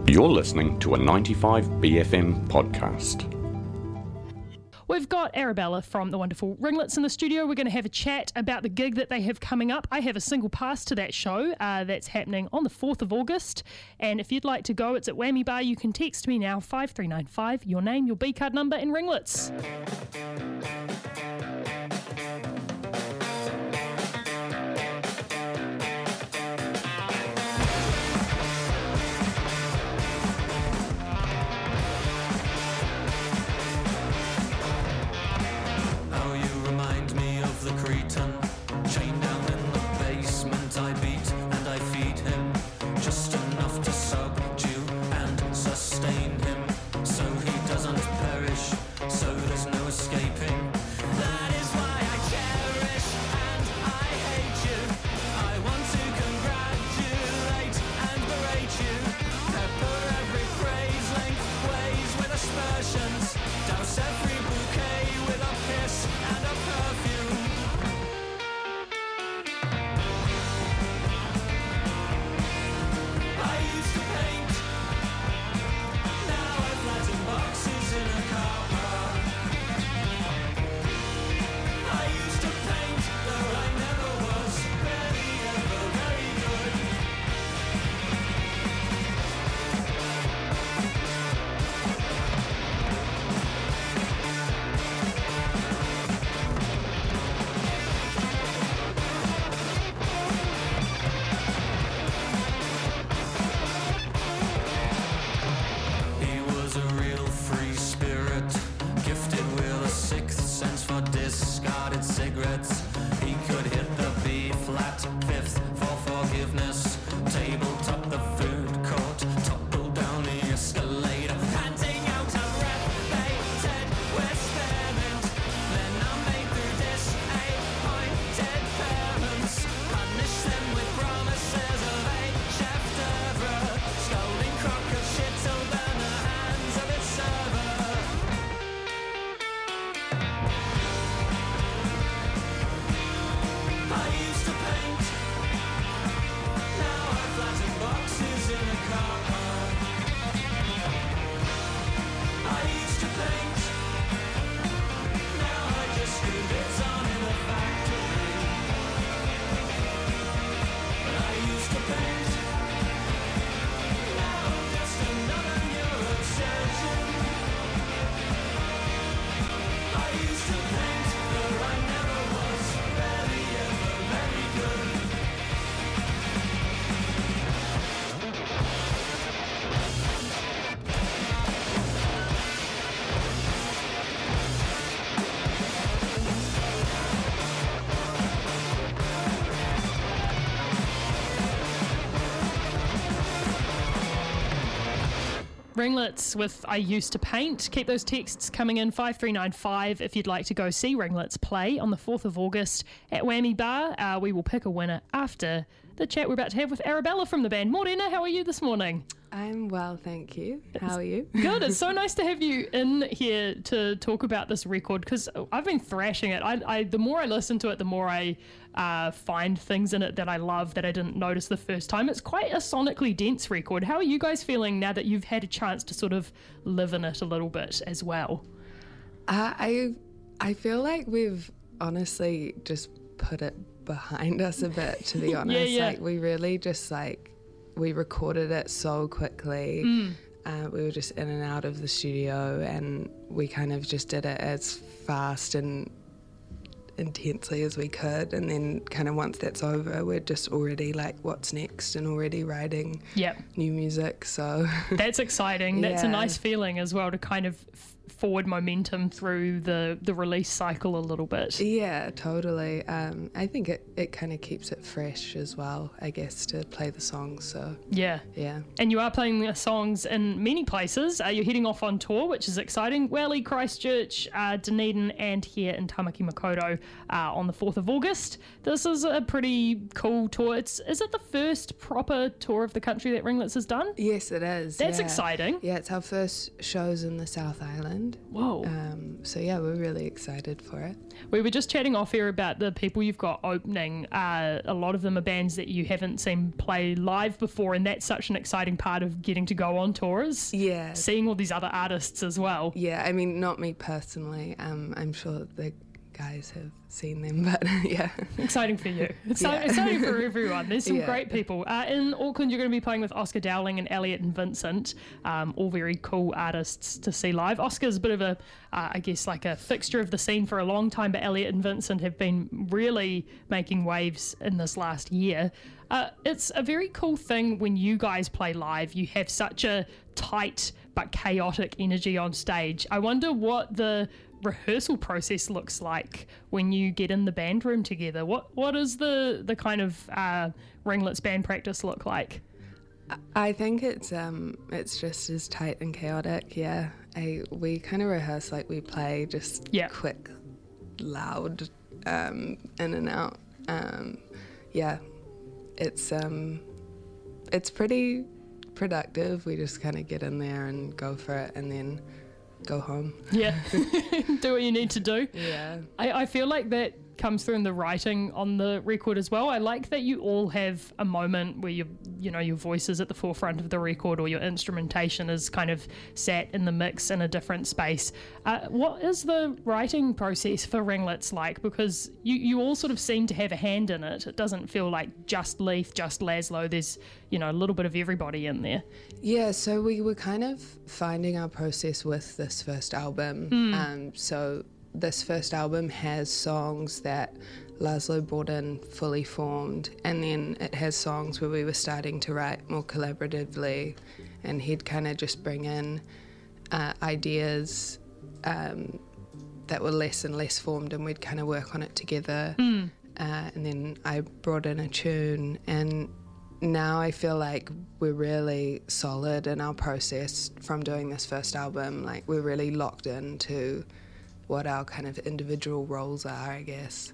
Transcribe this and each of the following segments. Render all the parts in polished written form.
You're listening to a 95BFM podcast. We've got Arabella from the wonderful Ringlets in the studio. We're going to have a chat about the gig that they have coming up. I have a single pass to that show that's happening on the 4th of August. And if you'd like to go, it's at Whammy Bar. You can text me now, 5395, your name, your B-card number, and Ringlets. Ringlets with I Used to Paint. Keep those texts coming in, 5395, if you'd like to go see Ringlets play on the 4th of August at Whammy Bar. We will pick a winner after the chat we're about to have with Arabella from the band. Morena, how are you this morning? I'm well, thank you. How are you? Good. It's so nice to have you in here to talk about this record, because I've been thrashing it. The more I listen to it, the more I find things in it that I love that I didn't notice the first time. It's quite a sonically dense record. How are you guys feeling now that you've had a chance to sort of live in it a little bit as well? I feel like we've honestly just put it behind us a bit, to be honest. Yeah. Like, we really just we recorded it so quickly. We were just in and out of the studio, and we kind of just did it as fast and intensely as we could, and then kind of once that's over, we're just already like, what's next, and already writing new music. So that's exciting. That's a nice feeling as well, to kind of forward momentum through the release cycle a little bit. Yeah, totally. I think it kind of keeps it fresh as well, I guess, to play the songs. So yeah. And you are playing the songs in many places. You're heading off on tour, which is exciting. Welly, Christchurch, Dunedin, and here in Tamaki Makaurau on the 4th of August. This is a pretty cool tour. Is it the first proper tour of the country that Ringlets has done? Yes, it is. That's exciting. Yeah, it's our first shows in the South Island. Zealand. Whoa. So yeah, we're really excited for it. We were just chatting off here about the people you've got opening. A lot of them are bands that you haven't seen play live before, and that's such an exciting part of getting to go on tours. Yeah. Seeing all these other artists as well. Yeah, I mean, not me personally. I'm sure the guys have seen them, but yeah. Exciting for you. Yeah. Exciting for everyone. There's some Yeah. great people. In Auckland, you're going to be playing with Oscar Dowling and Elliot and Vincent, all very cool artists to see live. Oscar's a bit of a, I guess, like a fixture of the scene for a long time, but Elliot and Vincent have been really making waves in this last year. It's a very cool thing when you guys play live. You have such a tight but chaotic energy on stage. I wonder what the rehearsal process looks like when you get in the band room together. What is the kind of Ringlets band practice look like? I think it's just as tight and chaotic. Yeah, we kind of rehearse like we play, just quick, loud, in and out. Yeah, it's pretty productive. We just kind of get in there and go for it, and then go home. Yeah. Do what you need to do. Yeah. I feel like that comes through in the writing on the record as well. I like that you all have a moment where your voice is at the forefront of the record, or your instrumentation is kind of sat in the mix in a different space. What is the writing process for Ringlets like? Because you all sort of seem to have a hand in it. It doesn't feel like just Leith, just Laszlo. There's, a little bit of everybody in there. Yeah, so we were kind of finding our process with this first album. So this first album has songs that Laszlo brought in fully formed, and then it has songs where we were starting to write more collaboratively, and he'd kind of just bring in ideas that were less and less formed, and we'd kind of work on it together. And then I brought in a tune, and now I feel like we're really solid in our process from doing this first album. Like, we're really locked into what our kind of individual roles are, I guess.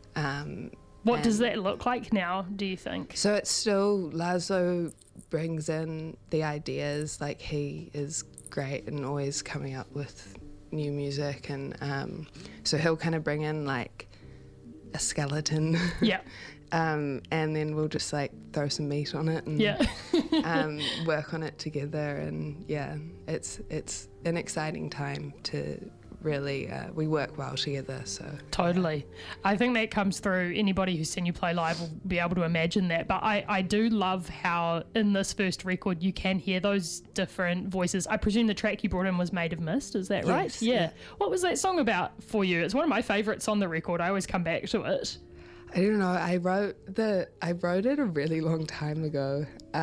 What does that look like now, do you think? So it's still, Laszlo brings in the ideas. Like, he is great and always coming up with new music, and so he'll kind of bring in like a skeleton. Yeah. And then we'll just like throw some meat on it and work on it together. And yeah, it's an exciting time to really, we work well together. So Totally. I think that comes through. Anybody who's seen you play live will be able to imagine that. But I do love how in this first record you can hear those different voices. I presume the track you brought in was Made of Mist, is that right? Yes, Yeah. yeah. What was that song about for you? It's one of my favourites on the record. I always come back to it. I don't know. I wrote it a really long time ago.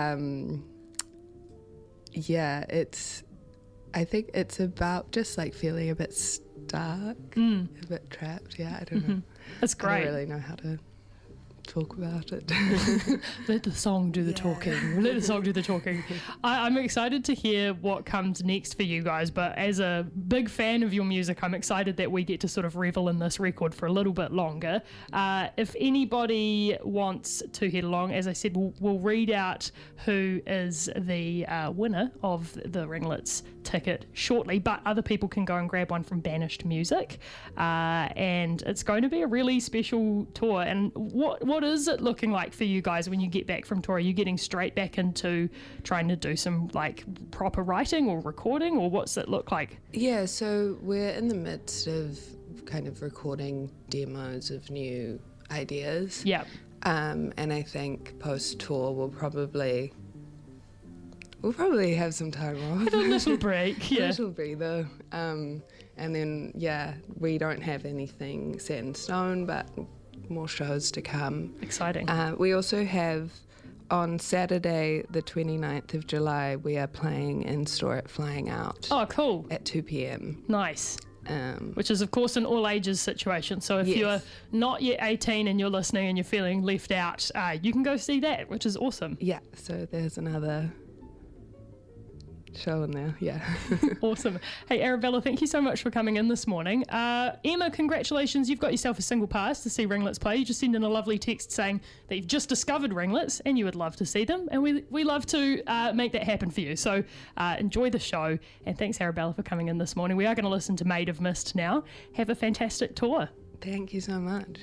I think it's about just like feeling a bit stuck, a bit trapped. Yeah, I don't know. That's great. I don't really know how to talk about it. Let the song do the talking. Let the song do the talking. I'm excited to hear what comes next for you guys, but as a big fan of your music, I'm excited that we get to sort of revel in this record for a little bit longer. If anybody wants to head along, as I said, we'll read out who is the winner of the Ringlets ticket shortly, but other people can go and grab one from Banished Music, and it's going to be a really special tour. And what is it looking like for you guys when you get back from tour? Are you getting straight back into trying to do some like proper writing or recording, or what's it look like? Yeah, so we're in the midst of kind of recording demos of new ideas. Yeah. And I think post-tour we'll probably have some time off. Have a little break, yeah. A little breather. And then, we don't have anything set in stone, but more shows to come. Exciting. We also have, on Saturday, the 29th of July, we are playing in-store at Flying Out. Oh, cool. At 2 p.m. Nice. Which is, of course, an all-ages situation. So if you're not yet 18 and you're listening and you're feeling left out, you can go see that, which is awesome. Yeah, so there's another show in there, yeah. Awesome. Hey, Arabella, thank you so much for coming in this morning. Emma, congratulations. You've got yourself a single pass to see Ringlets play. You just sent in a lovely text saying that you've just discovered Ringlets and you would love to see them. And we love to make that happen for you. So enjoy the show. And thanks, Arabella, for coming in this morning. We are going to listen to Maid of Mist now. Have a fantastic tour. Thank you so much.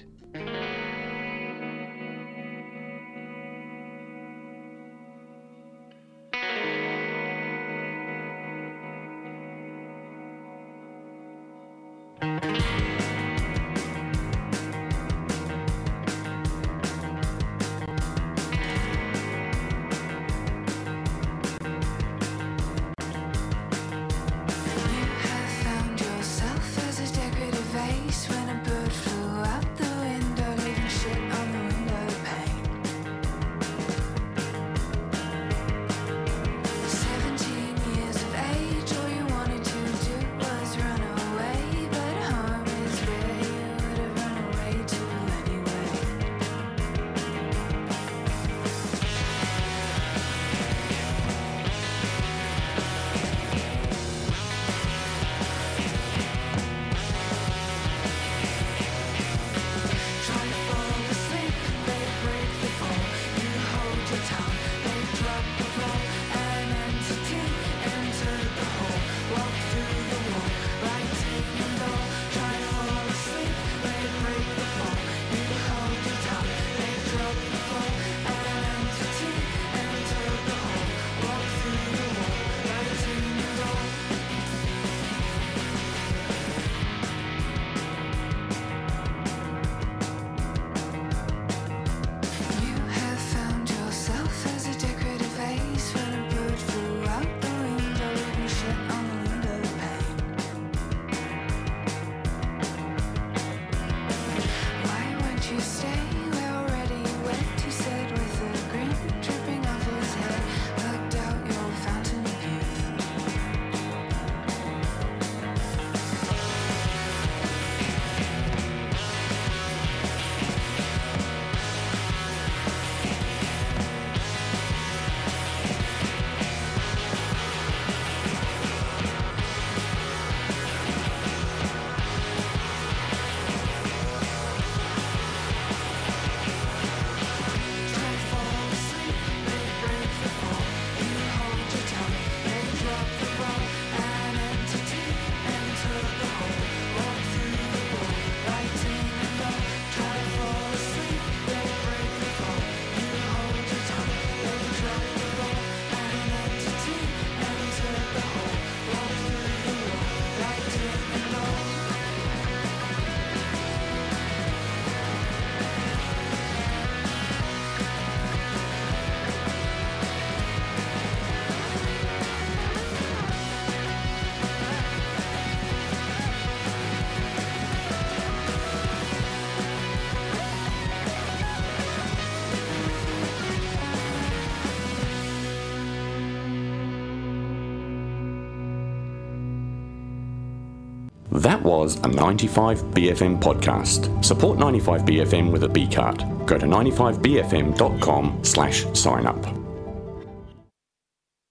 That was a 95BFM podcast. Support 95BFM with a B card. Go to 95BFM.com/sign up.